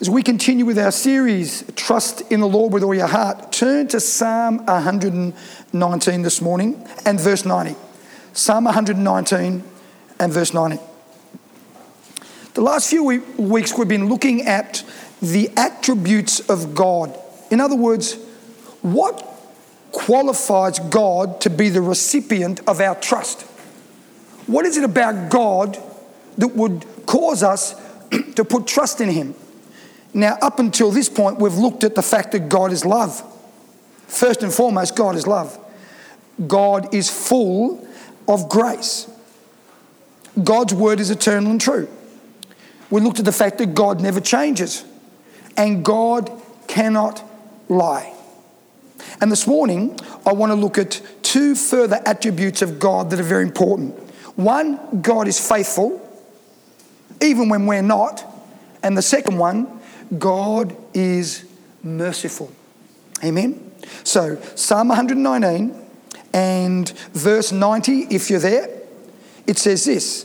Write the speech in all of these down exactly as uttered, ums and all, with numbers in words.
As we continue with our series, Trust in the Lord with All Your Heart, turn to Psalm one nineteen this morning and verse ninety. Psalm one nineteen and verse ninety. The last few weeks we've been looking at the attributes of God. In other words, what qualifies God to be the recipient of our trust? What is it about God that would cause us to put trust in him? Now, up until this point, we've looked at the fact that God is love. First and foremost, God is love. God is full of grace. God's word is eternal and true. We looked at the fact that God never changes and God cannot lie. And this morning, I want to look at two further attributes of God that are very important. One, God is faithful, even when we're not. And the second one, God is merciful. Amen? So, Psalm one nineteen and verse ninety, if you're there, it says this: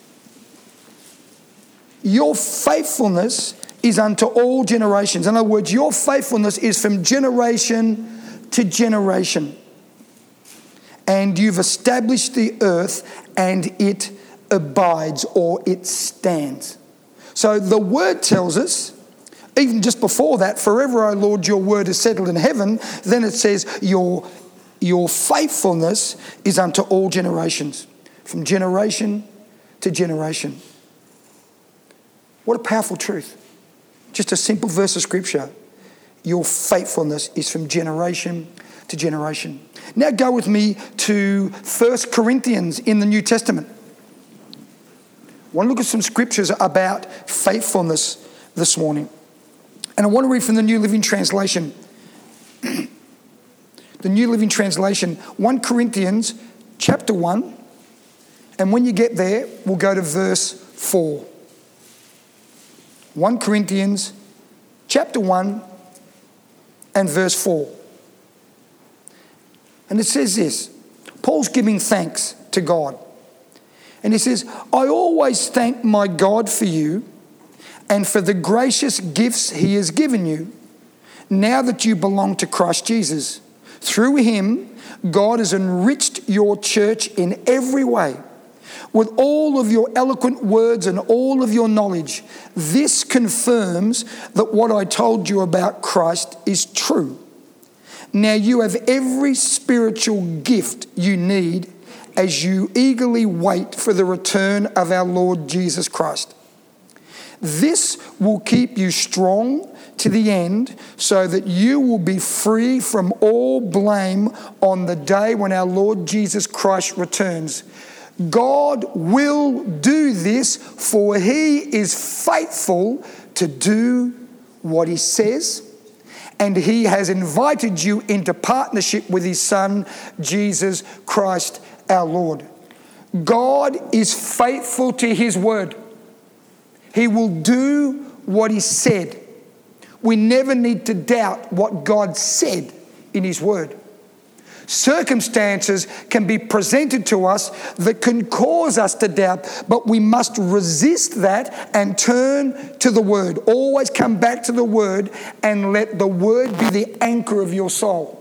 your faithfulness is unto all generations. In other words, your faithfulness is from generation to generation. And you've established the earth and it abides, or it stands. So the word tells us, even just before that, forever, O Lord, your word is settled in heaven. Then it says, your, your faithfulness is unto all generations, from generation to generation. What a powerful truth. Just a simple verse of scripture. Your faithfulness is from generation to generation. Now go with me to First Corinthians in the New Testament. I want to look at some scriptures about faithfulness this morning. And I want to read from the New Living Translation. The New Living Translation, First Corinthians chapter one. And when you get there, we'll go to verse four. First Corinthians chapter one and verse four. And it says this. Paul's giving thanks to God. And he says, I always thank my God for you and for the gracious gifts he has given you, now that you belong to Christ Jesus. Through him, God has enriched your church in every way, with all of your eloquent words and all of your knowledge. This confirms that what I told you about Christ is true. Now you have every spiritual gift you need as you eagerly wait for the return of our Lord Jesus Christ. This will keep you strong to the end, so that you will be free from all blame on the day when our Lord Jesus Christ returns. God will do this, for he is faithful to do what he says, and he has invited you into partnership with his Son, Jesus Christ our Lord. God is faithful to his word. He will do what he said. We never need to doubt what God said in his word. Circumstances can be presented to us that can cause us to doubt, but we must resist that and turn to the word. Always come back to the word and let the word be the anchor of your soul.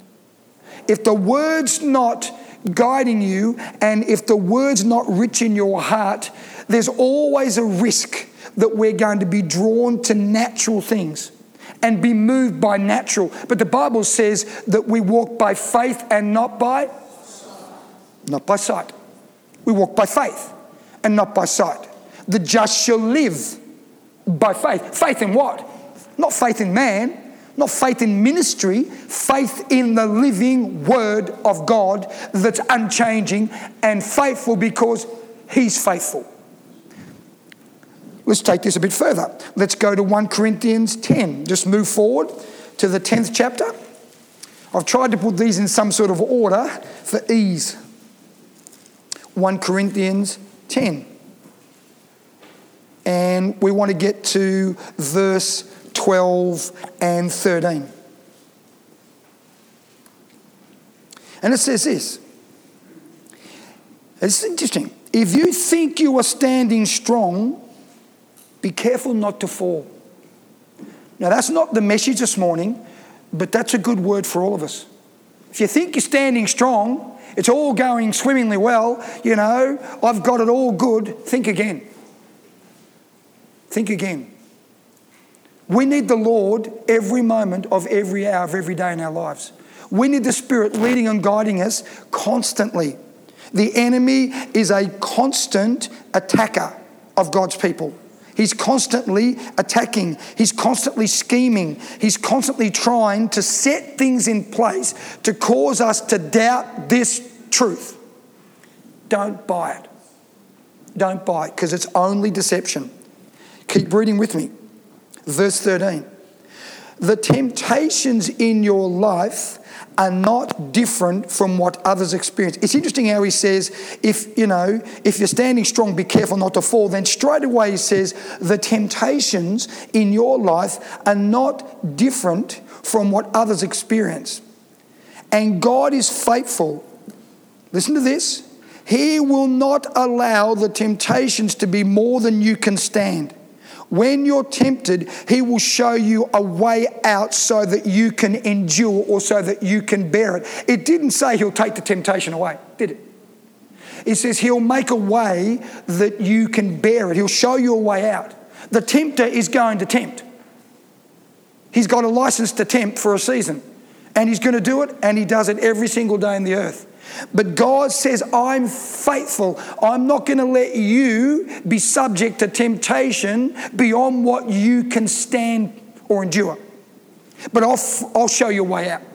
If the word's not guiding you, and if the word's not rich in your heart, there's always a risk that we're going to be drawn to natural things and be moved by natural. But the Bible says that we walk by faith and not by not by sight. We walk by faith and not by sight. The just shall live by faith. Faith in what? Not faith in man, not faith in ministry, faith in the living word of God that's unchanging and faithful because he's faithful. Let's take this a bit further. Let's go to First Corinthians ten. Just move forward to the tenth chapter. I've tried to put these in some sort of order for ease. First Corinthians ten. And we want to get to verse twelve and thirteen. And it says this. It's interesting. If you think you are standing strong, be careful not to fall. Now, that's not the message this morning, but that's a good word for all of us. If you think you're standing strong, it's all going swimmingly well, you know, I've got it all good, think again. Think again. We need the Lord every moment of every hour of every day in our lives. We need the Spirit leading and guiding us constantly. The enemy is a constant attacker of God's people. He's constantly attacking. He's constantly scheming. He's constantly trying to set things in place to cause us to doubt this truth. Don't buy it. Don't buy it, because it's only deception. Keep reading with me. Verse thirteen. The temptations in your life are not different from what others experience. It's interesting how he says, if, you know, if you're standing strong, be careful not to fall. Then straight away he says, the temptations in your life are not different from what others experience. And God is faithful. Listen to this. He will not allow the temptations to be more than you can stand. When you're tempted, he will show you a way out so that you can endure, or so that you can bear it. It didn't say he'll take the temptation away, did it? It says he'll make a way that you can bear it. He'll show you a way out. The tempter is going to tempt. He's got a license to tempt for a season. And he's going to do it, and he does it every single day on the earth. But God says, I'm faithful. I'm not going to let you be subject to temptation beyond what you can stand or endure. But I'll, I'll show you a way out.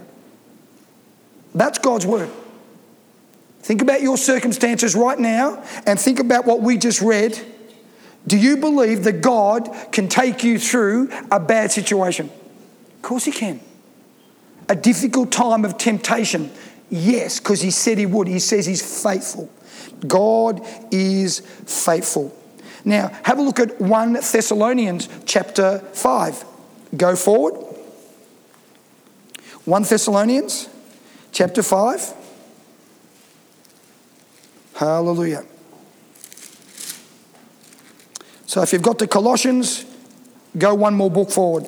That's God's word. Think about your circumstances right now and think about what we just read. Do you believe that God can take you through a bad situation? Of course he can. A difficult time of temptation. Yes, because he said he would. He says he's faithful. God is faithful. Now, have a look at First Thessalonians chapter five. Go forward. First Thessalonians chapter five. Hallelujah. So if you've got the Colossians, go one more book forward.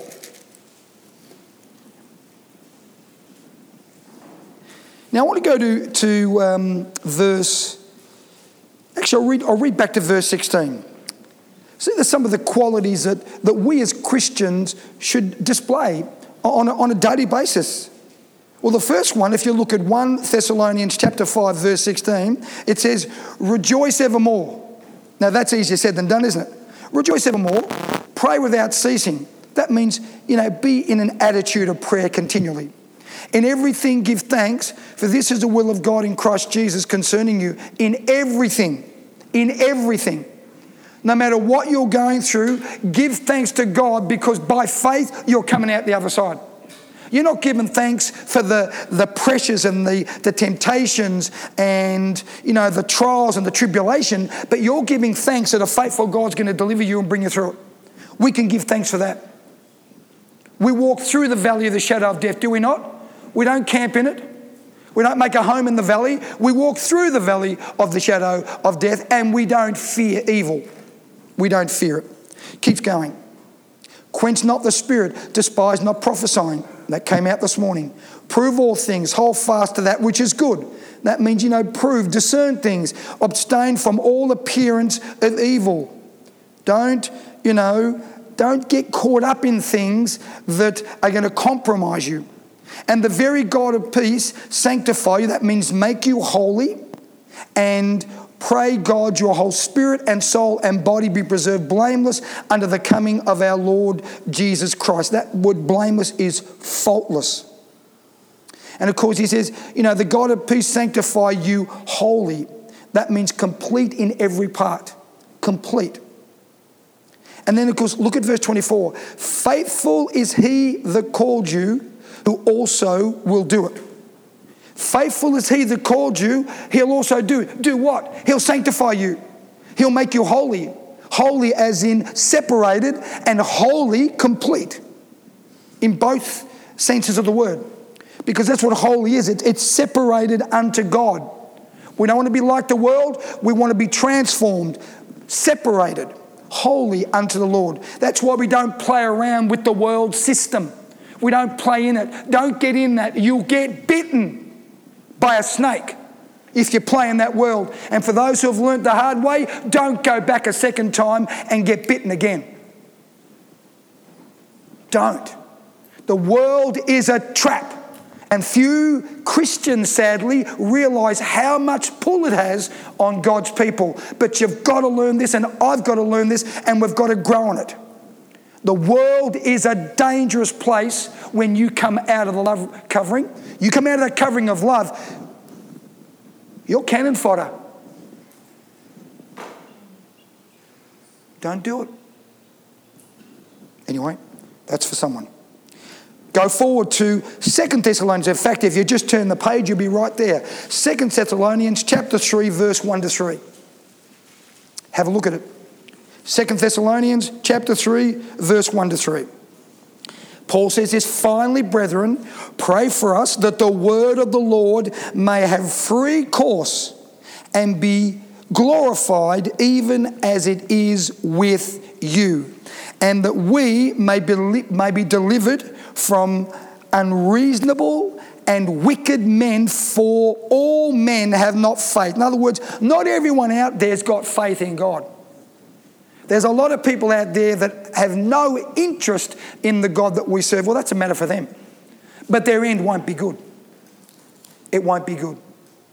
Now I want to go to, to um, verse, actually I'll read, I'll read back to verse sixteen. See, there's some of the qualities that, that we as Christians should display on a, on a daily basis. Well, the first one, if you look at First Thessalonians chapter five, verse sixteen, it says, rejoice evermore. Now that's easier said than done, isn't it? Rejoice evermore, pray without ceasing. That means, you know, be in an attitude of prayer continually. In everything give thanks, for this is the will of God in Christ Jesus concerning you. In everything, in everything. No matter what you're going through, give thanks to God, because by faith you're coming out the other side. You're not giving thanks for the, the pressures and the, the temptations and, you know, the trials and the tribulation, but you're giving thanks that a faithful God's going to deliver you and bring you through it. We can give thanks for that. We walk through the valley of the shadow of death, do we not? We don't camp in it. We don't make a home in the valley. We walk through the valley of the shadow of death, and we don't fear evil. We don't fear it. Keeps going. Quench not the spirit, despise not prophesying. That came out this morning. Prove all things, hold fast to that which is good. That means, you know, prove, discern things, abstain from all appearance of evil. Don't, you know, don't get caught up in things that are going to compromise you. And the very God of peace sanctify you. That means make you holy, and pray God your whole spirit and soul and body be preserved blameless under the coming of our Lord Jesus Christ. That word blameless is faultless. And of course he says, you know, the God of peace sanctify you wholly. That means complete in every part. Complete. And then of course, look at verse twenty-four. Faithful is he that called you, who also will do it. Faithful is he that called you, he'll also do it. Do what? He'll sanctify you. He'll make you holy. Holy as in separated, and holy complete. In both senses of the word. Because that's what holy is. It's separated unto God. We don't want to be like the world. We want to be transformed, separated, holy unto the Lord. That's why we don't play around with the world system. We don't play in it. Don't get in that. You'll get bitten by a snake if you play in that world. And for those who have learnt the hard way, don't go back a second time and get bitten again. Don't. The world is a trap. And few Christians, sadly, realise how much pull it has on God's people. But you've got to learn this, and I've got to learn this, and we've got to grow on it. The world is a dangerous place when you come out of the love covering. You come out of that covering of love, you're cannon fodder. Don't do it. Anyway, that's for someone. Go forward to Second Thessalonians. In fact, if you just turn the page, you'll be right there. Second Thessalonians chapter three, verse one to three. Have a look at it. Second Thessalonians chapter three, verse one to three. Paul says this, finally, brethren, pray for us that the word of the Lord may have free course and be glorified even as it is with you, and that we may be, may be delivered from unreasonable and wicked men, for all men have not faith. In other words, not everyone out there's got faith in God. There's a lot of people out there that have no interest in the God that we serve. Well, that's a matter for them. But their end won't be good. It won't be good.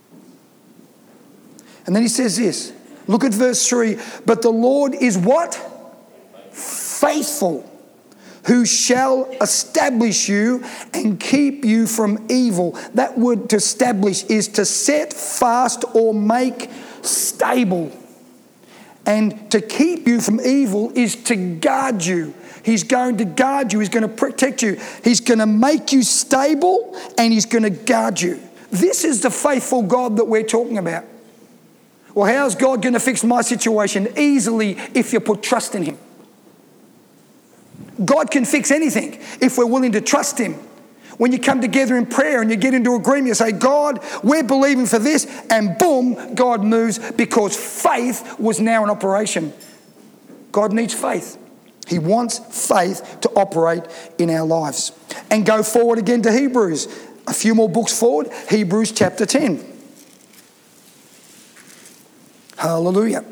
And then he says this. Look at verse three. But the Lord is what? Faithful, who shall establish you and keep you from evil. That word to establish is to set fast or make stable. And to keep you from evil is to guard you. He's going to guard you. He's going to protect you. He's going to make you stable, and he's going to guard you. This is the faithful God that we're talking about. Well, how's God going to fix my situation? Easily, if you put trust in him. God can fix anything if we're willing to trust him. When you come together in prayer and you get into agreement, you say, God, we're believing for this, and boom, God moves, because faith was now in operation. God needs faith. He wants faith to operate in our lives. And go forward again to Hebrews. A few more books forward, Hebrews chapter ten. Hallelujah.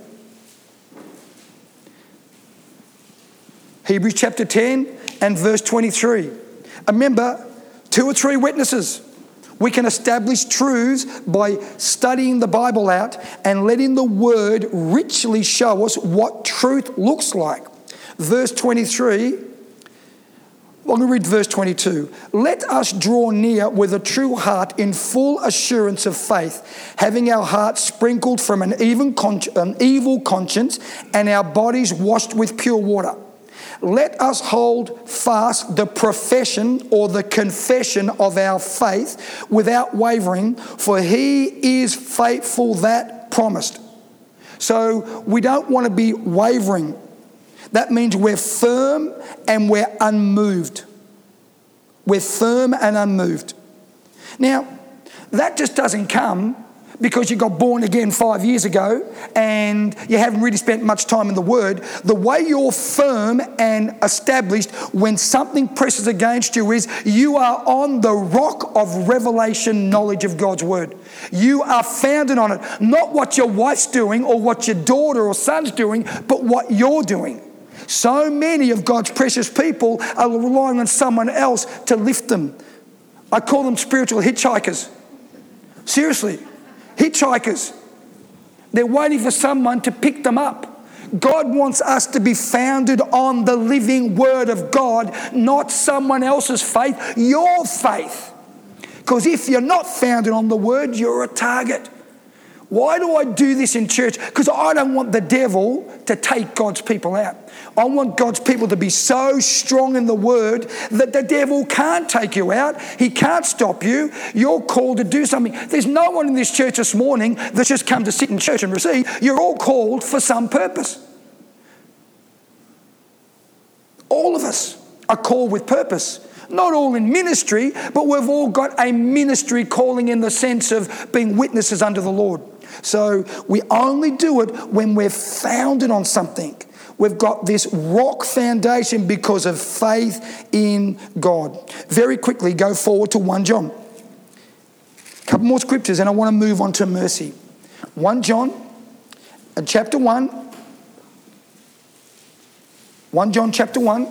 Hebrews chapter ten and verse twenty-three. Remember, two or three witnesses. We can establish truths by studying the Bible out and letting the Word richly show us what truth looks like. Verse twenty-three, I'm going to read verse twenty-two. Let us draw near with a true heart in full assurance of faith, having our hearts sprinkled from an, even con- an evil conscience and our bodies washed with pure water. Let us hold fast the profession or the confession of our faith without wavering, for he is faithful that promised. So we don't want to be wavering. That means we're firm and we're unmoved. We're firm and unmoved. Now, that just doesn't come because you got born again five years ago and you haven't really spent much time in the Word. The way you're firm and established when something presses against you is you are on the rock of revelation knowledge of God's Word. You are founded on it. Not what your wife's doing or what your daughter or son's doing, but what you're doing. So many of God's precious people are relying on someone else to lift them. I call them spiritual hitchhikers. Seriously. Hitchhikers. They're waiting for someone to pick them up. God wants us to be founded on the living Word of God, not someone else's faith, your faith. Because if you're not founded on the Word, you're a target. Why do I do this in church? Because I don't want the devil to take God's people out. I want God's people to be so strong in the Word that the devil can't take you out. He can't stop you. You're called to do something. There's no one in this church this morning that's just come to sit in church and receive. You're all called for some purpose. All of us are called with purpose. Not all in ministry, but we've all got a ministry calling in the sense of being witnesses unto the Lord. So we only do it when we're founded on something. We've got this rock foundation because of faith in God. Very quickly, go forward to First John. A couple more scriptures and I want to move on to mercy. First John, and chapter one. First John chapter one.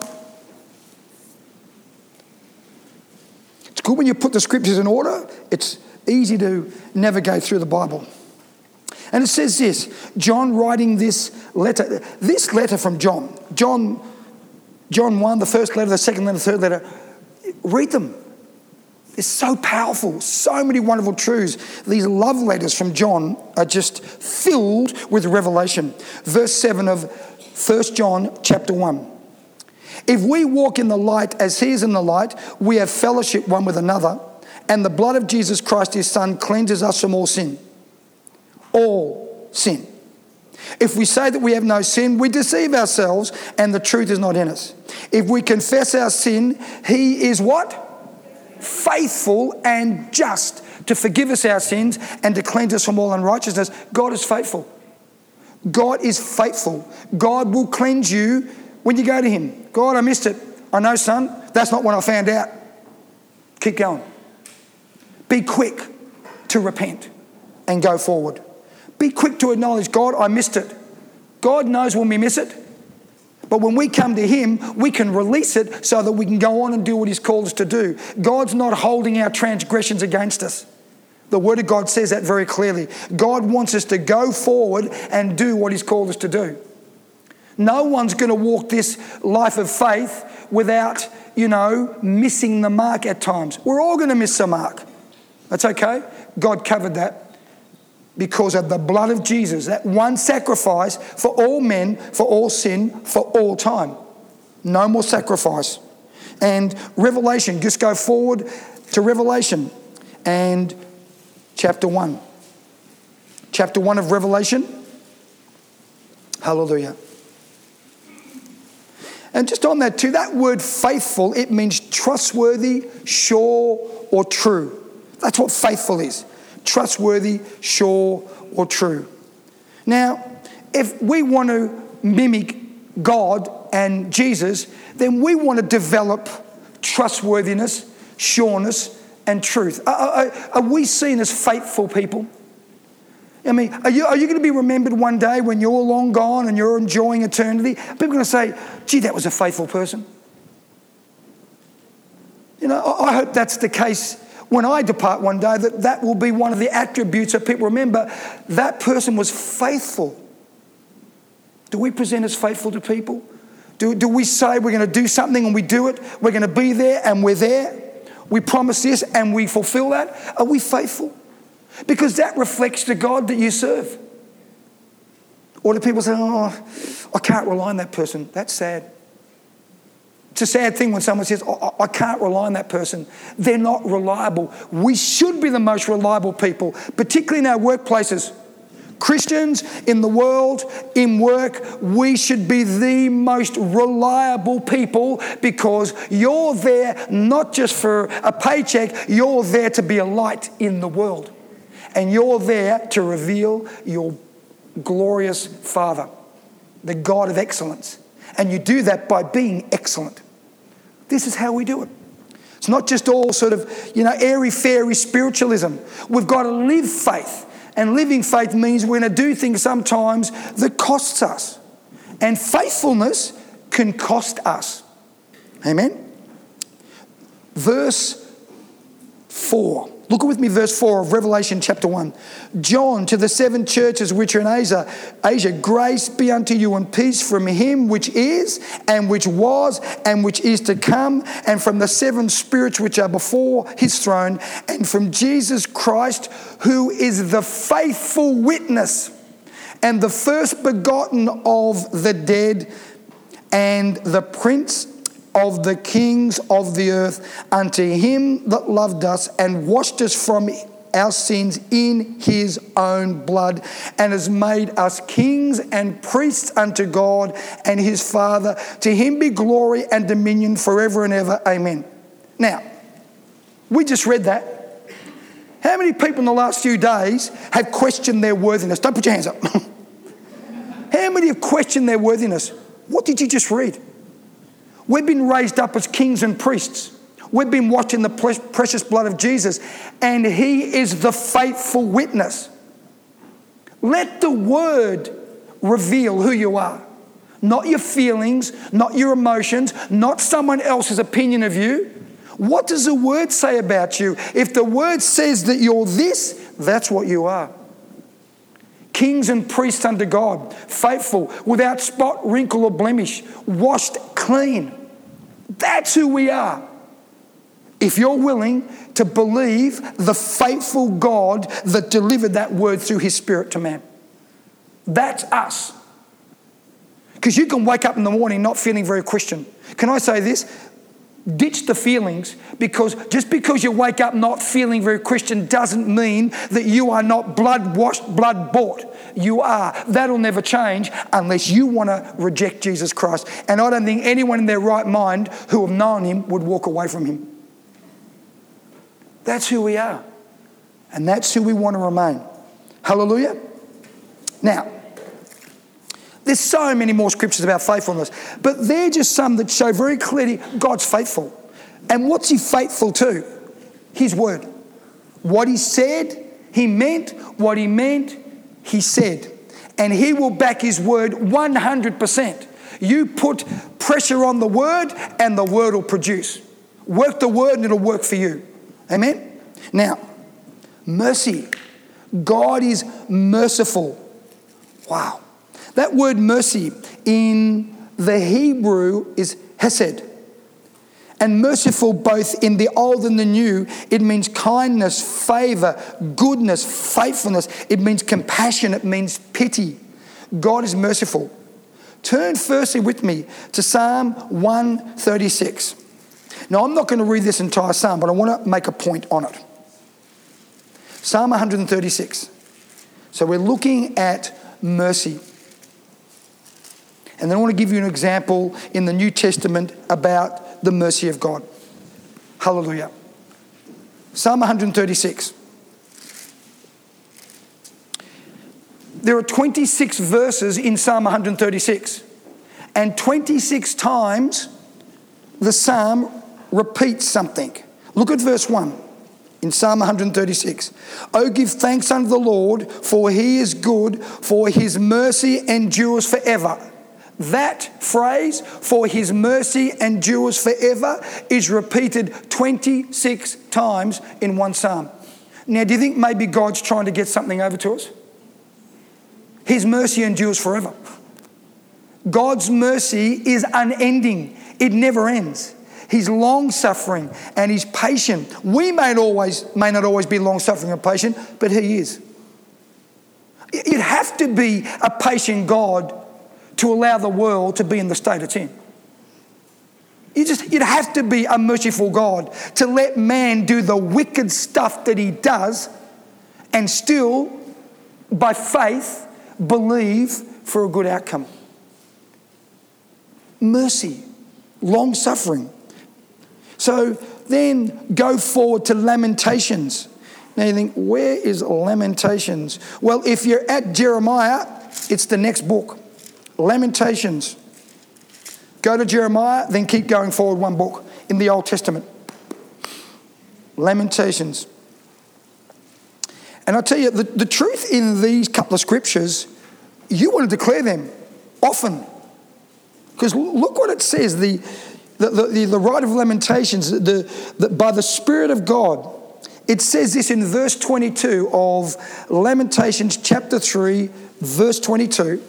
It's good when you put the scriptures in order. It's easy to navigate through the Bible. And it says this, John writing this letter, this letter from John, John, John one, the first letter, the second letter, the third letter, read them. It's so powerful, so many wonderful truths. These love letters from John are just filled with revelation. Verse seven of First John chapter one. If we walk in the light as he is in the light, we have fellowship one with another, and the blood of Jesus Christ, his Son, cleanses us from all sin. All sin. If we say that we have no sin, we deceive ourselves and the truth is not in us. If we confess our sin, he is what? Faithful and just to forgive us our sins and to cleanse us from all unrighteousness. God is faithful. God is faithful. God will cleanse you when you go to him. God, I missed it. I know, son. That's not what I found out. Keep going. Be quick to repent and go forward. Be quick to acknowledge, God, I missed it. God knows when we miss it. But when we come to him, we can release it so that we can go on and do what he's called us to do. God's not holding our transgressions against us. The Word of God says that very clearly. God wants us to go forward and do what he's called us to do. No one's going to walk this life of faith without, you know, missing the mark at times. We're all going to miss the mark. That's okay. God covered that. Because of the blood of Jesus, that one sacrifice for all men, for all sin, for all time. No more sacrifice. And Revelation, just go forward to Revelation and chapter one. Chapter one of Revelation. Hallelujah. And just on that too, that word faithful, it means trustworthy, sure, or true. That's what faithful is. Trustworthy, sure, or true. Now, if we want to mimic God and Jesus, then we want to develop trustworthiness, sureness, and truth. Are, are, are we seen as faithful people? I mean, are you, are you going to be remembered one day when you're long gone and you're enjoying eternity? People are going to say, gee, that was a faithful person. You know, I, I hope that's the case when I depart one day, that that will be one of the attributes that people remember. That person was faithful. Do we present as faithful to people? Do, do we say we're going to do something and we do it? We're going to be there and we're there? We promise this and we fulfill that? Are we faithful? Because that reflects the God that you serve. Or do people say, oh, I can't rely on that person? That's sad. It's a sad thing when someone says, oh, I can't rely on that person. They're not reliable. We should be the most reliable people, particularly in our workplaces. Christians in the world, in work, we should be the most reliable people because you're there not just for a paycheck, you're there to be a light in the world. And you're there to reveal your glorious Father, the God of excellence. And you do that by being excellent. This is how we do it. It's not just all sort of, you know, airy-fairy spiritualism. We've got to live faith. And living faith means we're going to do things sometimes that costs us. And faithfulness can cost us. Amen? Verse four. Look with me, verse four of Revelation chapter one. John, to the seven churches which are in Asia, Asia, grace be unto you and peace from him which is, and which was, and which is to come, and from the seven spirits which are before his throne, and from Jesus Christ, who is the faithful witness, and the first begotten of the dead, and the prince of the kings of the earth, unto him that loved us and washed us from our sins in his own blood, and has made us kings and priests unto God and his Father. To him be glory and dominion forever and ever. Amen. Now, we just read that. How many people in the last few days have questioned their worthiness? Don't put your hands up. How many have questioned their worthiness? What did you just read? We've been raised up as kings and priests. We've been washed in the precious blood of Jesus, and he is the faithful witness. Let the word reveal who you are. Not your feelings, not your emotions, not someone else's opinion of you. What does the word say about you? If the word says that you're this, that's what you are. Kings and priests unto God, faithful, without spot, wrinkle or blemish, washed clean. That's who we are. If you're willing to believe the faithful God that delivered that word through his Spirit to man. That's us. Because you can wake up in the morning not feeling very Christian. Can I say this? Ditch the feelings, because just because you wake up not feeling very Christian doesn't mean that you are not blood washed, blood bought. You are. That'll never change unless you want to reject Jesus Christ. And I don't think anyone in their right mind who have known him would walk away from him. That's who we are. And that's who we want to remain. Hallelujah. Now, there's so many more scriptures about faithfulness, but they're just some that show very clearly God's faithful. And what's he faithful to? His word. What he said, he meant. What he meant, he said. And he will back his word one hundred percent. You put pressure on the word and the word will produce. Work the word and it'll work for you. Amen? Now, mercy. God is merciful. Wow. That word mercy in the Hebrew is hesed. And merciful both in the old and the new, it means kindness, favour, goodness, faithfulness. It means compassion. It means pity. God is merciful. Turn firstly with me to Psalm one thirty-six. Now, I'm not going to read this entire psalm, but I want to make a point on it. Psalm one thirty-six. So we're looking at mercy. And then I want to give you an example in the New Testament about the mercy of God. Hallelujah. Psalm one thirty-six. There are twenty-six verses in Psalm one thirty-six. And twenty-six times the psalm repeats something. Look at verse one in Psalm one thirty-six. Oh, give thanks unto the Lord, for he is good, for his mercy endures forever. That phrase, for his mercy endures forever, is repeated twenty-six times in one psalm. Now, do you think maybe God's trying to get something over to us? His mercy endures forever. God's mercy is unending. It never ends. He's long-suffering and he's patient. We may not always, may not always be long-suffering and patient, but he is. You'd have to be a patient God to allow the world to be in the state it's in. You just, you'd have to be a merciful God to let man do the wicked stuff that he does and still, by faith, believe for a good outcome. Mercy, long-suffering. So then go forward to Lamentations. Now you think, where is Lamentations? Well, if you're at Jeremiah, it's the next book. Lamentations. Go to Jeremiah, then keep going forward one book in the Old Testament. Lamentations. And I'll tell you, the, the truth in these couple of scriptures, you want to declare them often. Because look what it says, the, the, the, the writer of Lamentations, the, the, by the Spirit of God, it says this in verse twenty-two of Lamentations chapter three, verse twenty-two.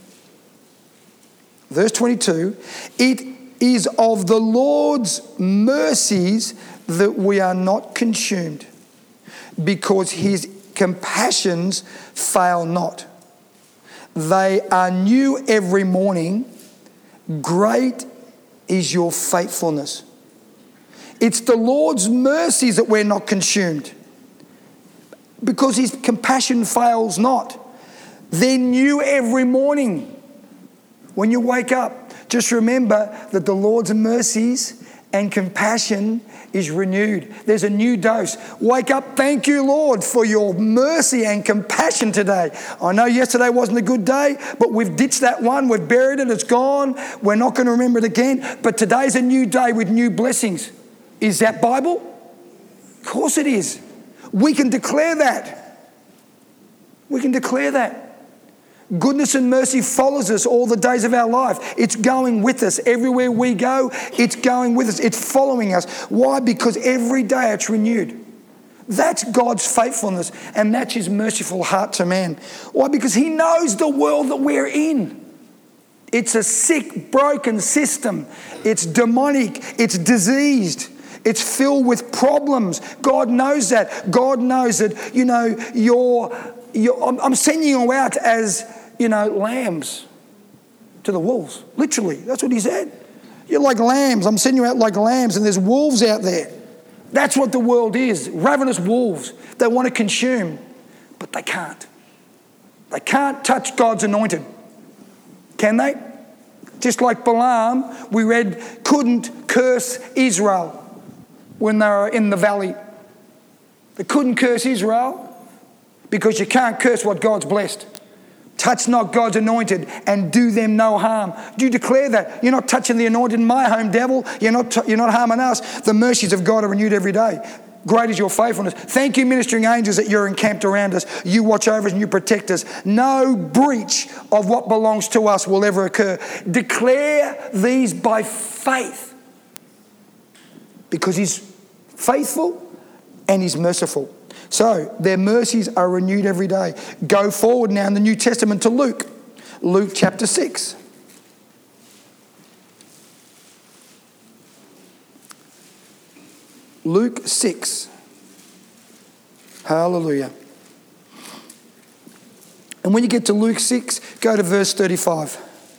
Verse twenty-two, it is of the Lord's mercies that we are not consumed, because his compassions fail not. They are new every morning. Great is your faithfulness. It's the Lord's mercies that we're not consumed, because his compassion fails not. They're new every morning. When you wake up, just remember that the Lord's mercies and compassion is renewed. There's a new dose. Wake up, thank you, Lord, for your mercy and compassion today. I know yesterday wasn't a good day, but we've ditched that one. We've buried it. It's gone. We're not going to remember it again. But today's a new day with new blessings. Is that Bible? Of course it is. We can declare that. We can declare that. Goodness and mercy follows us all the days of our life. It's going with us. Everywhere we go, it's going with us. It's following us. Why? Because every day it's renewed. That's God's faithfulness, and that's his merciful heart to man. Why? Because he knows the world that we're in. It's a sick, broken system. It's demonic. It's diseased. It's filled with problems. God knows that. God knows that, you know, you're, you're I'm, I'm sending you out as, you know, lambs to the wolves. Literally, that's what he said. You're like lambs. I'm sending you out like lambs, and there's wolves out there. That's what the world is. Ravenous wolves. They want to consume, but they can't. They can't touch God's anointed. Can they? Just like Balaam, we read, couldn't curse Israel when they were in the valley. They couldn't curse Israel because you can't curse what God's blessed. Touch not God's anointed and do them no harm. Do you declare that? You're not touching the anointed in my home, devil. You're not, t- you're not harming us. The mercies of God are renewed every day. Great is your faithfulness. Thank you, ministering angels, that you're encamped around us. You watch over us and you protect us. No breach of what belongs to us will ever occur. Declare these by faith, because he's faithful and he's merciful. So their mercies are renewed every day. Go forward now in the New Testament to Luke. Luke chapter six. Luke six. Hallelujah. And when you get to Luke six, go to verse thirty-five.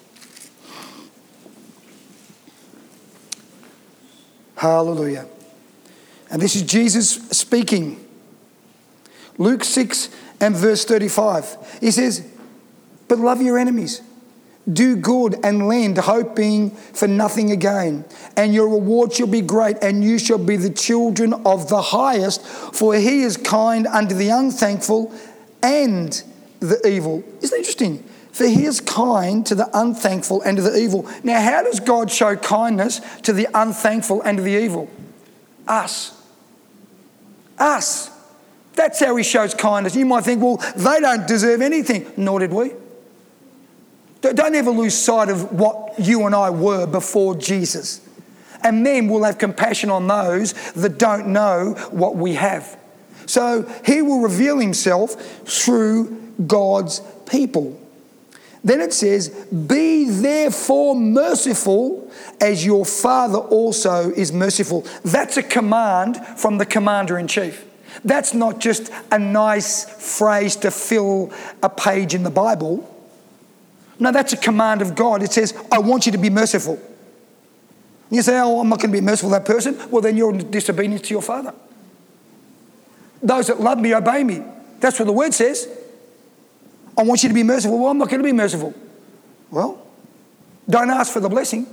Hallelujah. And this is Jesus speaking. Luke six and verse thirty-five. He says, but love your enemies. Do good and lend, hoping for nothing again. And your reward shall be great, and you shall be the children of the highest, for he is kind unto the unthankful and the evil. Isn't that interesting? For he is kind to the unthankful and to the evil. Now, how does God show kindness to the unthankful and to the evil? Us. Us. That's how he shows kindness. You might think, well, they don't deserve anything. Nor did we. Don't ever lose sight of what you and I were before Jesus. And then we'll have compassion on those that don't know what we have. So he will reveal himself through God's people. Then it says, be therefore merciful as your Father also is merciful. That's a command from the Commander-in-Chief. That's not just a nice phrase to fill a page in the Bible. No, that's a command of God. It says, I want you to be merciful. You say, oh, I'm not going to be merciful to that person. Well, then you're in disobedience to your Father. Those that love me, obey me. That's what the word says. I want you to be merciful. Well, I'm not going to be merciful. Well, don't ask for the blessing.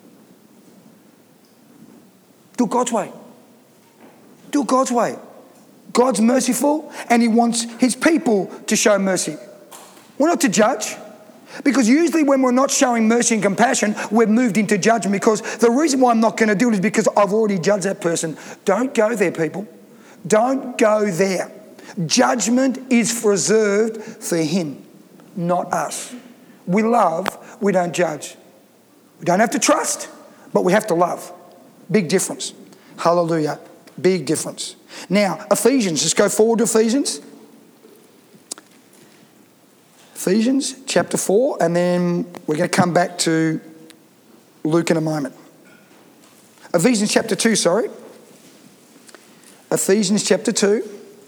Do it God's way. Do it God's way. God's merciful, and he wants his people to show mercy. We're not to judge. Because usually when we're not showing mercy and compassion, we're moved into judgment, because the reason why I'm not going to do it is because I've already judged that person. Don't go there, people. Don't go there. Judgment is reserved for him, not us. We love, we don't judge. We don't have to trust, but we have to love. Big difference. Hallelujah. Big difference. Now, Ephesians. Let's go forward to Ephesians. Ephesians chapter four, and then we're going to come back to Luke in a moment. Ephesians chapter two, sorry. Ephesians chapter two.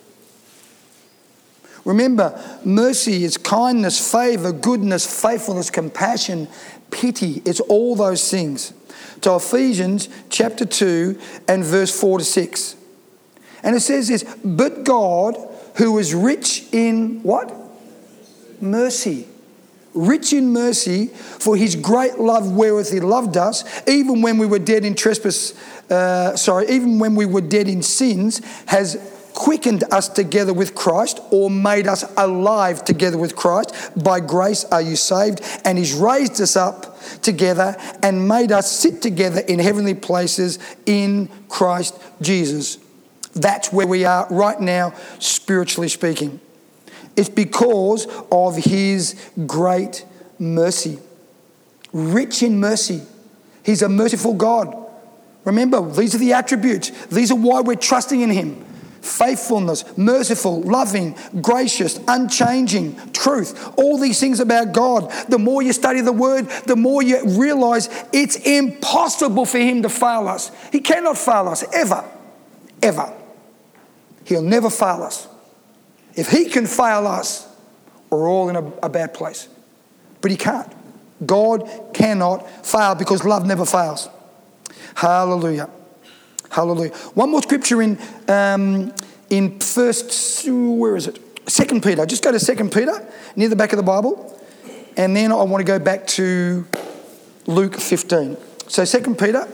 Remember, mercy is kindness, favour, goodness, faithfulness, compassion, pity. It's all those things. So Ephesians chapter two and verse four to six. And it says this, but God, who is rich in what? Mercy. rich in mercy, for his great love wherewith he loved us, even when we were dead in trespass, uh, sorry, even when we were dead in sins, has quickened us together with Christ, or made us alive together with Christ. By grace are you saved, and he's raised us up together and made us sit together in heavenly places in Christ Jesus. That's where we are right now, spiritually speaking. It's because of his great mercy. Rich in mercy. He's a merciful God. Remember, these are the attributes. These are why we're trusting in him. Faithfulness, merciful, loving, gracious, unchanging, truth. All these things about God. The more you study the word, the more you realize it's impossible for him to fail us. He cannot fail us, ever, ever. He'll never fail us. If he can fail us, we're all in a, a bad place. But he can't. God cannot fail because love never fails. Hallelujah. Hallelujah. One more scripture in um, in first, where is it? Second Peter. Just go to Second Peter, near the back of the Bible. And then I want to go back to Luke fifteen. So Second Peter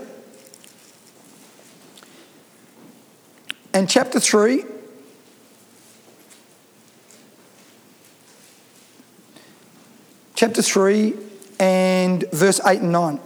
and chapter three. Chapter three and verse eight and nine.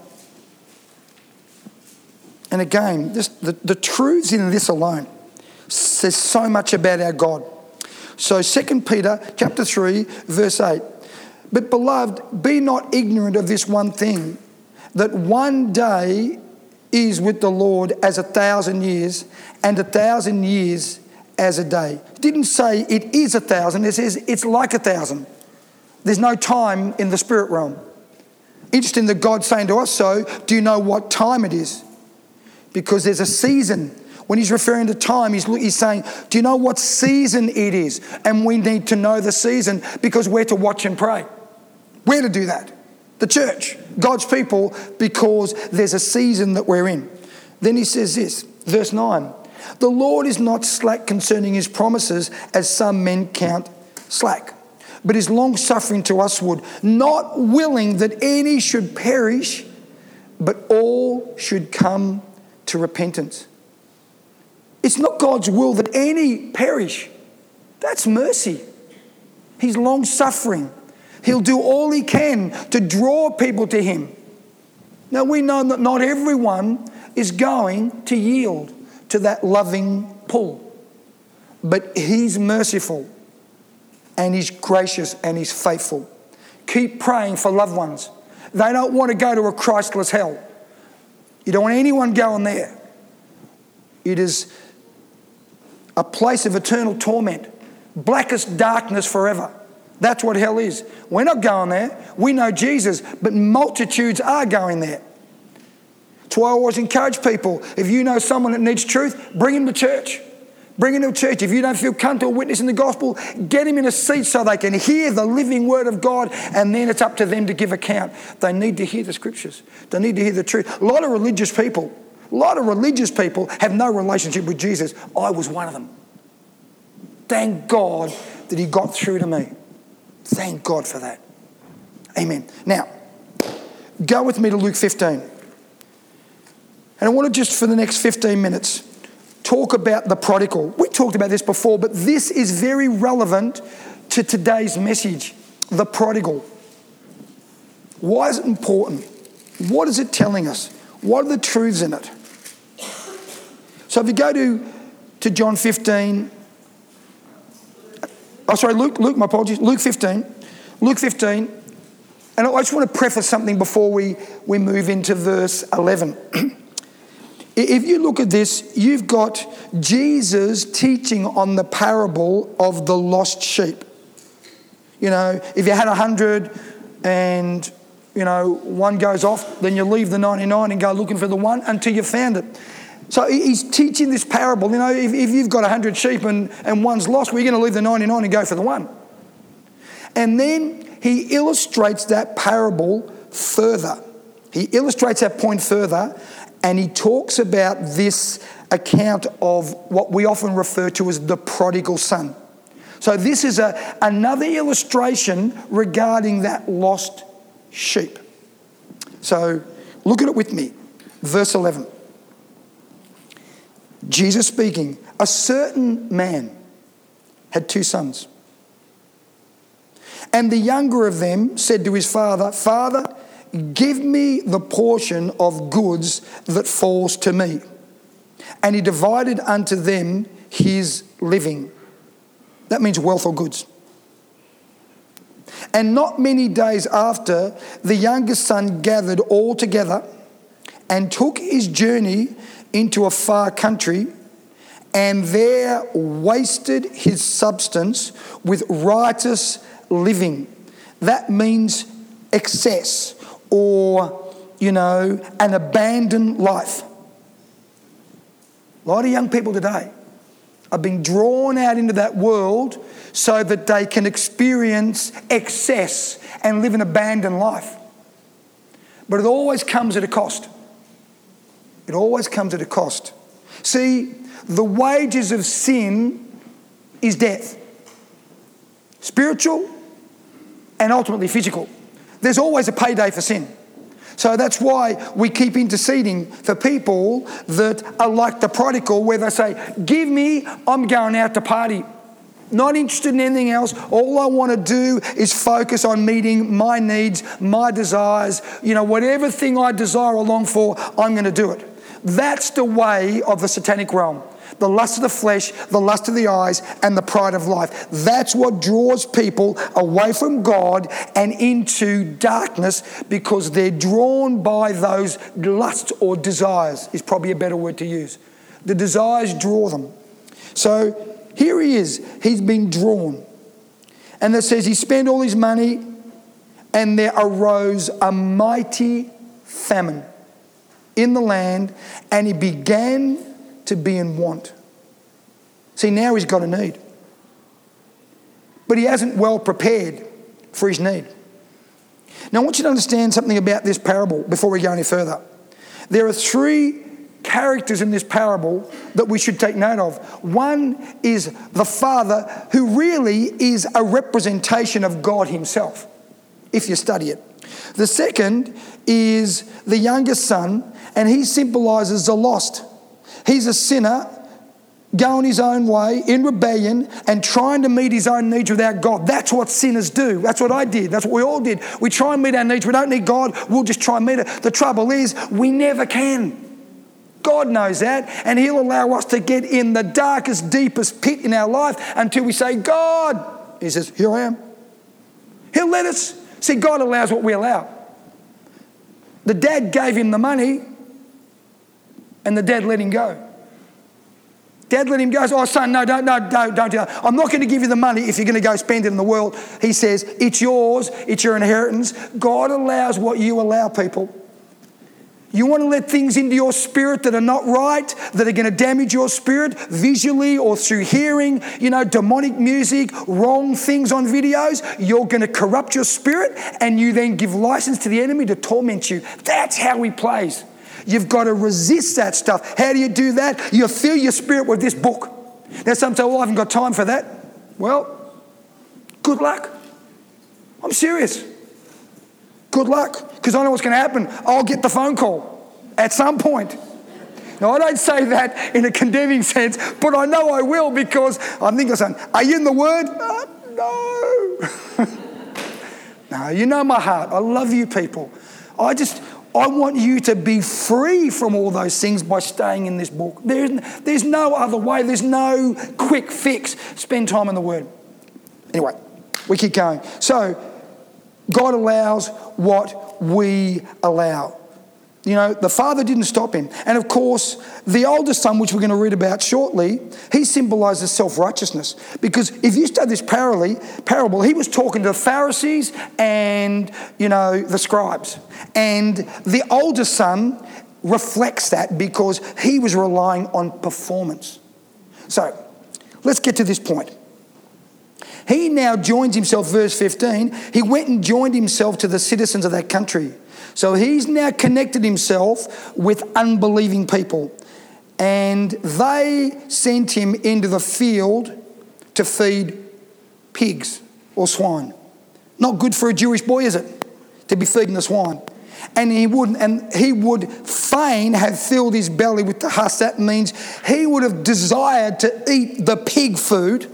And again, this, the, the truths in this alone says so much about our God. So Second Peter chapter three, verse eight. But beloved, be not ignorant of this one thing, that one day is with the Lord as a thousand years, and a thousand years as a day. It didn't say it is a thousand, it says it's like a thousand. There's no time in the spirit realm. Interesting that God's saying to us, so do you know what time it is? Because there's a season. When he's referring to time, he's, he's saying, do you know what season it is? And we need to know the season because we're to watch and pray. We're to do that. The church, God's people, because there's a season that we're in. Then he says this, verse nine. The Lord is not slack concerning his promises, as some men count slack, but is long-suffering to usward, not willing that any should perish, but all should come to repentance. It's not God's will that any perish. That's mercy. He's long-suffering. He'll do all he can to draw people to him. Now we know that not everyone is going to yield to that loving pull, but he's merciful and he's gracious and he's faithful. Keep praying for loved ones. They don't want to go to a Christless hell. You don't want anyone going there. It is a place of eternal torment, blackest darkness forever. That's what hell is. We're not going there. We know Jesus, but multitudes are going there. That's why I always encourage people, if you know someone that needs truth, bring him to church. Bring him to church. If you don't feel comfortable witnessing the gospel, get him in a seat so they can hear the living word of God, and then it's up to them to give account. They need to hear the scriptures. They need to hear the truth. A lot of religious people, a lot of religious people have no relationship with Jesus. I was one of them. Thank God that he got through to me. Thank God for that. Amen. Now, go with me to Luke fifteen. And I want to just, for the next fifteen minutes, talk about the prodigal. We talked about this before, but this is very relevant to today's message, the prodigal. Why is it important? What is it telling us? What are the truths in it? So if you go to, to John fifteen, oh sorry, Luke, Luke, my apologies, Luke fifteen, Luke fifteen, and I just want to preface something before we, we move into verse eleven. If you look at this, you've got Jesus teaching on the parable of the lost sheep. You know, if you had a hundred and, you know, one goes off, then you leave the ninety-nine and go looking for the one until you found it. So he's teaching this parable. You know, if, if you've got a hundred sheep and, and one's lost, well, you're going to leave the ninety-nine and go for the one. And then he illustrates that parable further. He illustrates that point further. And he talks about this account of what we often refer to as the prodigal son. So this is a, another illustration regarding that lost sheep. So look at it with me. Verse eleven. Jesus speaking, a certain man had two sons. And the younger of them said to his father, Father, give me the portion of goods that falls to me. And he divided unto them his living. That means wealth or goods. And not many days after, the youngest son gathered all together and took his journey into a far country, and there wasted his substance with riotous living. That means excess or, you know, an abandoned life. A lot of young people today are being drawn out into that world so that they can experience excess and live an abandoned life. But it always comes at a cost. It always comes at a cost. See, the wages of sin is death. Spiritual and ultimately physical. There's always a payday for sin. So that's why we keep interceding for people that are like the prodigal, where they say, give me, I'm going out to party. Not interested in anything else. All I want to do is focus on meeting my needs, my desires. You know, whatever thing I desire or long for, I'm going to do it. That's the way of the satanic realm. The lust of the flesh, the lust of the eyes, and the pride of life. That's what draws people away from God and into darkness, because they're drawn by those lusts or desires, is probably a better word to use. The desires draw them. So here he is. He's been drawn. And it says he spent all his money, and there arose a mighty famine in the land, and he began to be in want. See, now he's got a need. But he hasn't well prepared for his need. Now I want you to understand something about this parable before we go any further. There are three characters in this parable that we should take note of. One is the father, who really is a representation of God himself, if you study it. The second is the youngest son, and he symbolises the lost. He's a sinner going his own way in rebellion and trying to meet his own needs without God. That's what sinners do. That's what I did. That's what we all did. We try and meet our needs. We don't need God. We'll just try and meet it. The trouble is, we never can. God knows that, and he'll allow us to get in the darkest, deepest pit in our life until we say, God. He says, here I am. He'll let us. See, God allows what we allow. The dad gave him the money, and the dad let him go. Dad let him go. Oh, son, no, don't, no, don't, don't do that. I'm not going to give you the money if you're going to go spend it in the world. He says, it's yours. It's your inheritance. God allows what you allow, people. You want to let things into your spirit that are not right, that are going to damage your spirit visually or through hearing, you know, demonic music, wrong things on videos. You're going to corrupt your spirit, and you then give license to the enemy to torment you. That's how he plays. You've got to resist that stuff. How do you do that? You fill your spirit with this book. Now some say, well, I haven't got time for that. Well, good luck. I'm serious. Good luck, because I know what's going to happen. I'll get the phone call at some point. Now, I don't say that in a condemning sense, but I know I will, because I'm thinking, son, are you in the Word? Uh, no. No, you know my heart. I love you people. I just... I want you to be free from all those things by staying in this book. There's, there's no other way. There's no quick fix. Spend time in the Word. Anyway, we keep going. So, God allows what we allow. You know, the father didn't stop him. And of course, the oldest son, which we're going to read about shortly, he symbolises self-righteousness. Because if you study this parable, he was talking to the Pharisees and, you know, the scribes. And the oldest son reflects that, because he was relying on performance. So, let's get to this point. He now joins himself, verse fifteen, he went and joined himself to the citizens of that country. So he's now connected himself with unbelieving people, and they sent him into the field to feed pigs or swine. Not good for a Jewish boy, is it? To be feeding the swine. And he wouldn't, and he would fain have filled his belly with the husk. That means he would have desired to eat the pig food,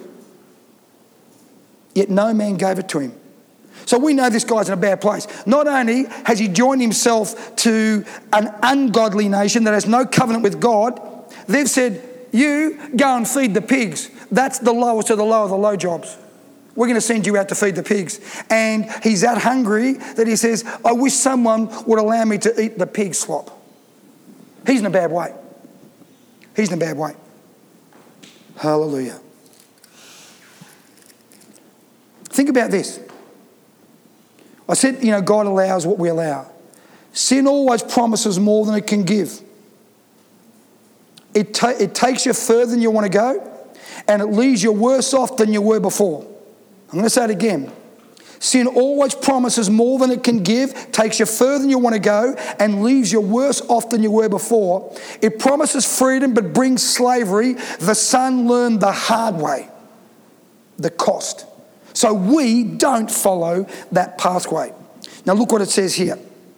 yet no man gave it to him. So we know this guy's in a bad place. Not only has he joined himself to an ungodly nation that has no covenant with God, they've said, you go and feed the pigs. That's the lowest of the low of the low jobs. We're going to send you out to feed the pigs. And he's that hungry that he says, I wish someone would allow me to eat the pig slop. He's in a bad way. He's in a bad way. Hallelujah. Think about this. I said, you know, God allows what we allow. Sin always promises more than it can give. It, ta- it takes you further than you want to go, and it leaves you worse off than you were before. I'm going to say it again. Sin always promises more than it can give, takes you further than you want to go, and leaves you worse off than you were before. It promises freedom but brings slavery. The son learned the hard way, the cost. So we don't follow that pathway. Now look what it says here.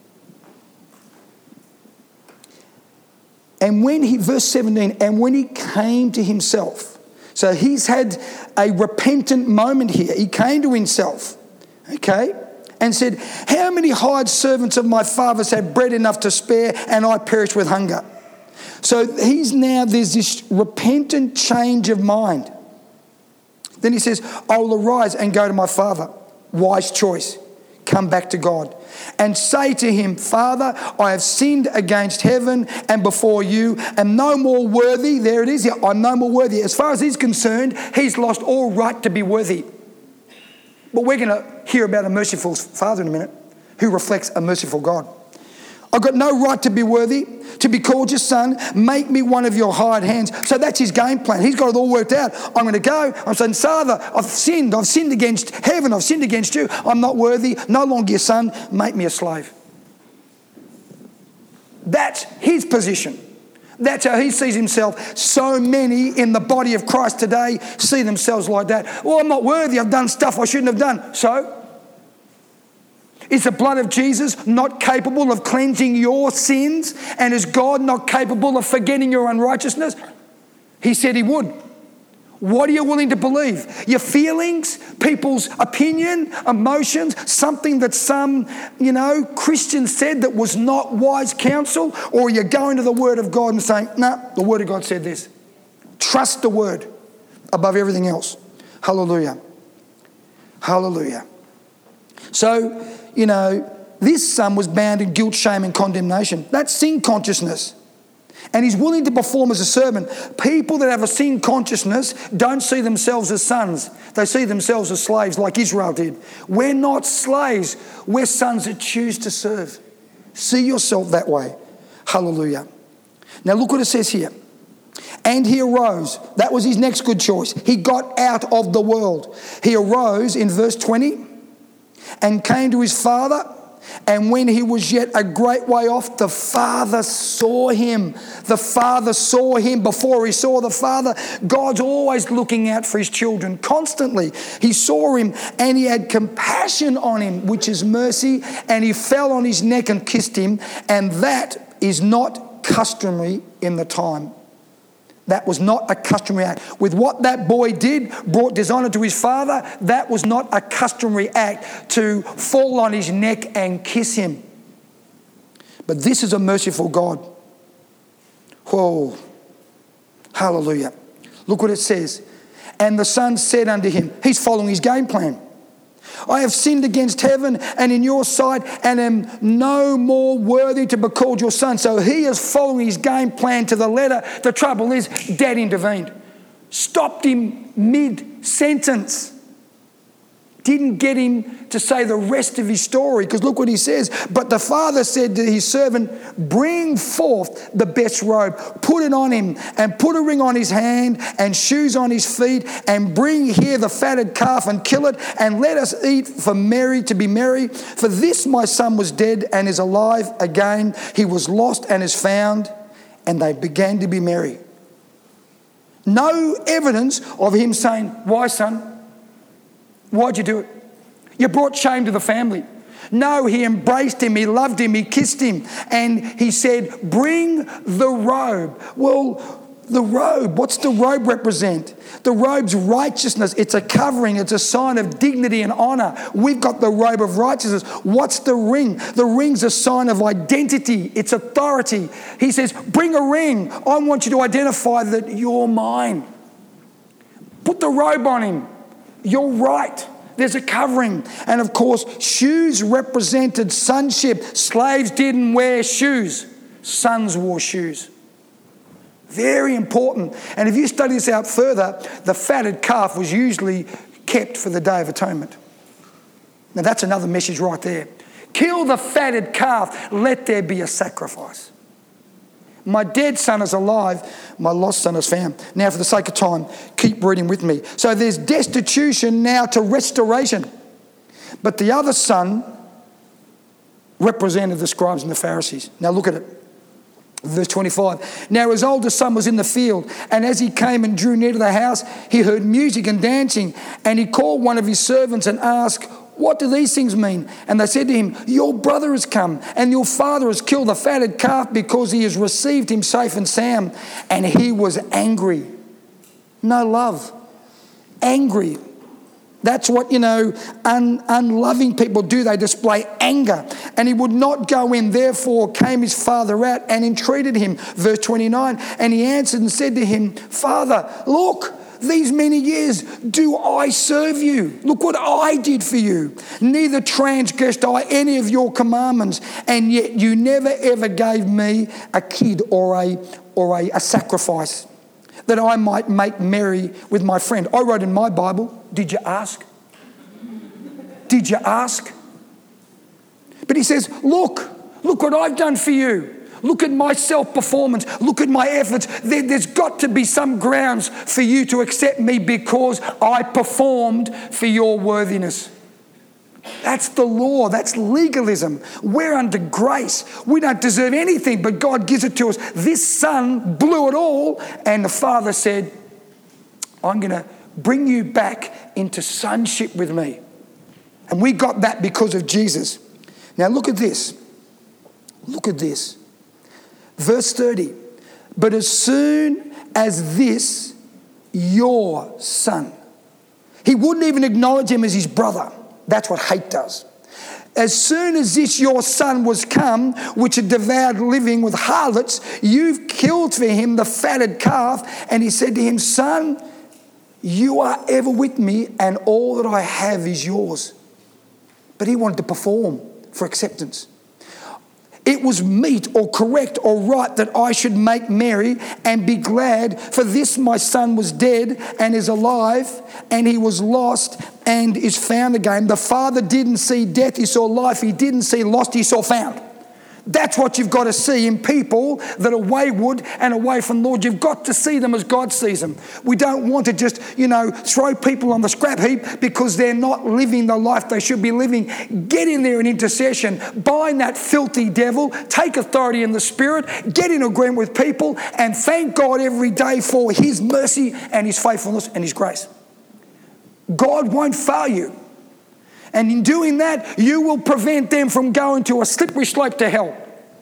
And when he, verse seventeen, and when he came to himself, so he's had a repentant moment here. He came to himself, okay, and said, how many hired servants of my father's had bread enough to spare, and I perished with hunger? So he's now, there's this repentant change of mind. Then he says, I will arise and go to my father. Wise choice. Come back to God. And say to him, Father, I have sinned against heaven and before you, am no more worthy. There it is. Yeah, I'm no more worthy. As far as he's concerned, he's lost all right to be worthy. But we're going to hear about a merciful Father in a minute who reflects a merciful God. I've got no right to be worthy, to be called your son. Make me one of your hired hands. So that's his game plan. He's got it all worked out. I'm going to go. I'm saying, Father, I've sinned. I've sinned against heaven. I've sinned against you. I'm not worthy. No longer your son. Make me a slave. That's his position. That's how he sees himself. So many in the body of Christ today see themselves like that. Well, I'm not worthy. I've done stuff I shouldn't have done. So? Is the blood of Jesus not capable of cleansing your sins? And is God not capable of forgetting your unrighteousness? He said he would. What are you willing to believe? Your feelings, people's opinion, emotions, something that some, you know, Christians said that was not wise counsel? Or you're going to the Word of God and saying, no, nah, the Word of God said this. Trust the Word above everything else. Hallelujah. Hallelujah. So, you know, this son was bound in guilt, shame and condemnation. That's sin consciousness. And he's willing to perform as a servant. People that have a sin consciousness don't see themselves as sons. They see themselves as slaves like Israel did. We're not slaves. We're sons that choose to serve. See yourself that way. Hallelujah. Now look what it says here. And he arose. That was his next good choice. He got out of the world. He arose in verse twenty. And came to his father, and when he was yet a great way off, the father saw him. The father saw him before he saw the father. God's always looking out for his children, constantly. He saw him, and he had compassion on him, which is mercy, and he fell on his neck and kissed him, and that is not customary in the time. That was not a customary act. With what that boy did, brought dishonour to his father, that was not a customary act to fall on his neck and kiss him. But this is a merciful God. Whoa. Hallelujah. Look what it says. And the son said unto him, he's following his game plan. I have sinned against heaven and in your sight and am no more worthy to be called your son. So he is following his game plan to the letter. The trouble is, Dad intervened. Stopped him mid-sentence. Didn't get him to say the rest of his story, because look what he says. But the father said to his servant, bring forth the best robe, put it on him, and put a ring on his hand and shoes on his feet, and bring here the fatted calf and kill it, and let us eat for merry to be merry. For this my son was dead and is alive again. He was lost and is found. And they began to be merry. No evidence of him saying, why, son? Why'd you do it? You brought shame to the family. No, he embraced him, he loved him, he kissed him, and he said, bring the robe. Well, the robe, what's the robe represent? The robe's righteousness. It's a covering. It's a sign of dignity and honor. We've got the robe of righteousness. What's the ring? The ring's a sign of identity. It's authority. He says, bring a ring. I want you to identify that you're mine. Put the robe on him. You're right. There's a covering. And of course, shoes represented sonship. Slaves didn't wear shoes. Sons wore shoes. Very important. And if you study this out further, the fatted calf was usually kept for the Day of Atonement. Now that's another message right there. Kill the fatted calf. Let there be a sacrifice. My dead son is alive. My lost son is found. Now for the sake of time, keep reading with me. So there's destitution now to restoration. But the other son represented the scribes and the Pharisees. Now look at it. Verse twenty-five. Now his oldest son was in the field, and as he came and drew near to the house, he heard music and dancing, and he called one of his servants and asked, what do these things mean? And they said to him, your brother has come, and your father has killed the fatted calf because he has received him safe and sound. And he was angry. No love. Angry. That's what, you know, un, unloving people do. They display anger. And he would not go in. Therefore came his father out and entreated him. Verse twenty-nine. And he answered and said to him, Father, look, these many years do I serve you. Look what I did for you. Neither transgressed I any of your commandments. And yet you never ever gave me a kid or a, or a, a sacrifice, that I might make merry with my friend. I wrote in my Bible, did you ask? Did you ask? But he says, look, look what I've done for you. Look at my self-performance. Look at my efforts. There, there's got to be some grounds for you to accept me because I performed for your worthiness. That's the law. That's legalism. We're under grace. We don't deserve anything, but God gives it to us. This son blew it all, and the father said, I'm going to bring you back into sonship with me. And we got that because of Jesus. Now look at this. Look at this. Verse thirty. But as soon as this, your son. He wouldn't even acknowledge him as his brother. That's what hate does. As soon as this your son was come, which had devoured living with harlots, you've killed for him the fatted calf. And he said to him, son, you are ever with me, and all that I have is yours. But he wanted to perform for acceptance. It was meet or correct or right that I should make merry and be glad, for this my son was dead and is alive, and he was lost and is found again. The father didn't see death, he saw life. He didn't see lost, he saw found. That's what you've got to see in people that are wayward and away from the Lord. You've got to see them as God sees them. We don't want to just, you know, throw people on the scrap heap because they're not living the life they should be living. Get in there in intercession. Bind that filthy devil. Take authority in the Spirit. Get in agreement with people and thank God every day for his mercy and his faithfulness and his grace. God won't fail you. And in doing that, you will prevent them from going to a slippery slope to hell.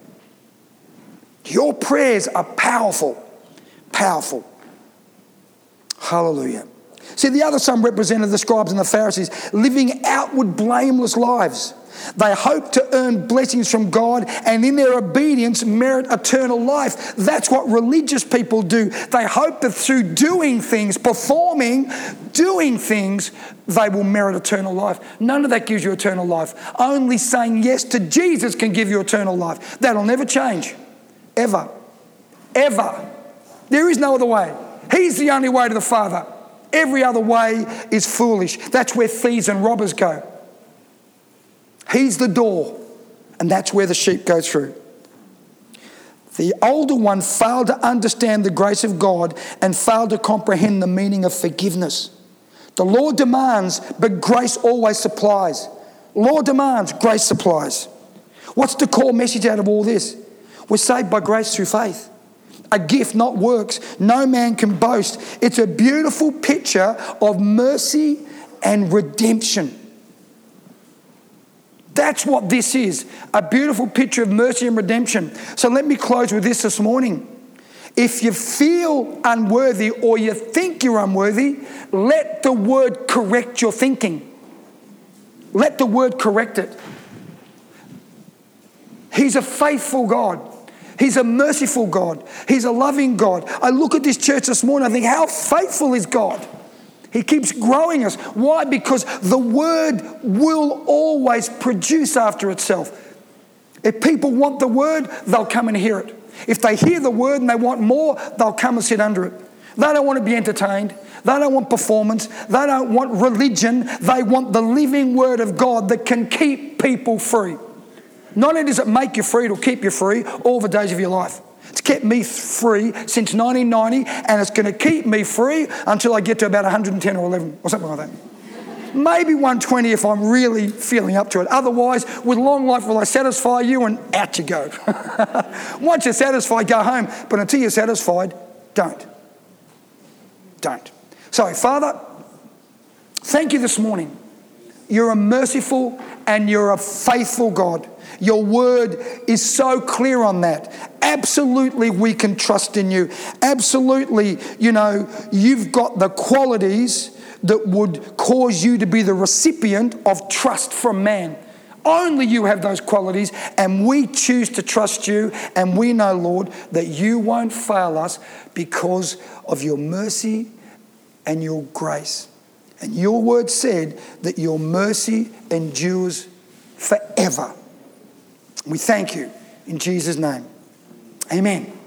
Your prayers are powerful. Powerful. Hallelujah. See, the other son represented the scribes and the Pharisees, living outward blameless lives. They hope to earn blessings from God and in their obedience merit eternal life. That's what religious people do. They hope that through doing things, performing, doing things, they will merit eternal life. None of that gives you eternal life. Only saying yes to Jesus can give you eternal life. That'll never change. Ever. Ever. There is no other way. He's the only way to the Father. Every other way is foolish. That's where thieves and robbers go. He's the door, and that's where the sheep go through. The older one failed to understand the grace of God and failed to comprehend the meaning of forgiveness. The law demands, but grace always supplies. Law demands, grace supplies. What's the core message out of all this? We're saved by grace through faith. A gift, not works. No man can boast. It's a beautiful picture of mercy and redemption. That's what this is, a beautiful picture of mercy and redemption. So let me close with this this morning. If you feel unworthy or you think you're unworthy, let the word correct your thinking. Let the word correct it. He's a faithful God. He's a merciful God. He's a loving God. I look at this church this morning, I think, how faithful is God? He keeps growing us. Why? Because the word will always produce after itself. If people want the word, they'll come and hear it. If they hear the word and they want more, they'll come and sit under it. They don't want to be entertained. They don't want performance. They don't want religion. They want the living word of God that can keep people free. Not only does it make you free, it'll keep you free all the days of your life. It's kept me free since nineteen ninety, and it's going to keep me free until I get to about one hundred ten or eleven or something like that. Maybe one hundred twenty if I'm really feeling up to it. Otherwise, with long life will I satisfy you, and out you go. Once you're satisfied, go home. But until you're satisfied, don't. Don't. So, Father, thank you this morning. You're a merciful and you're a faithful God. Your word is so clear on that. Absolutely, we can trust in you. Absolutely, you know, you've got the qualities that would cause you to be the recipient of trust from man. Only you have those qualities, and we choose to trust you, and we know, Lord, that you won't fail us because of your mercy and your grace. And your word said that your mercy endures forever. We thank you in Jesus' name. Amen.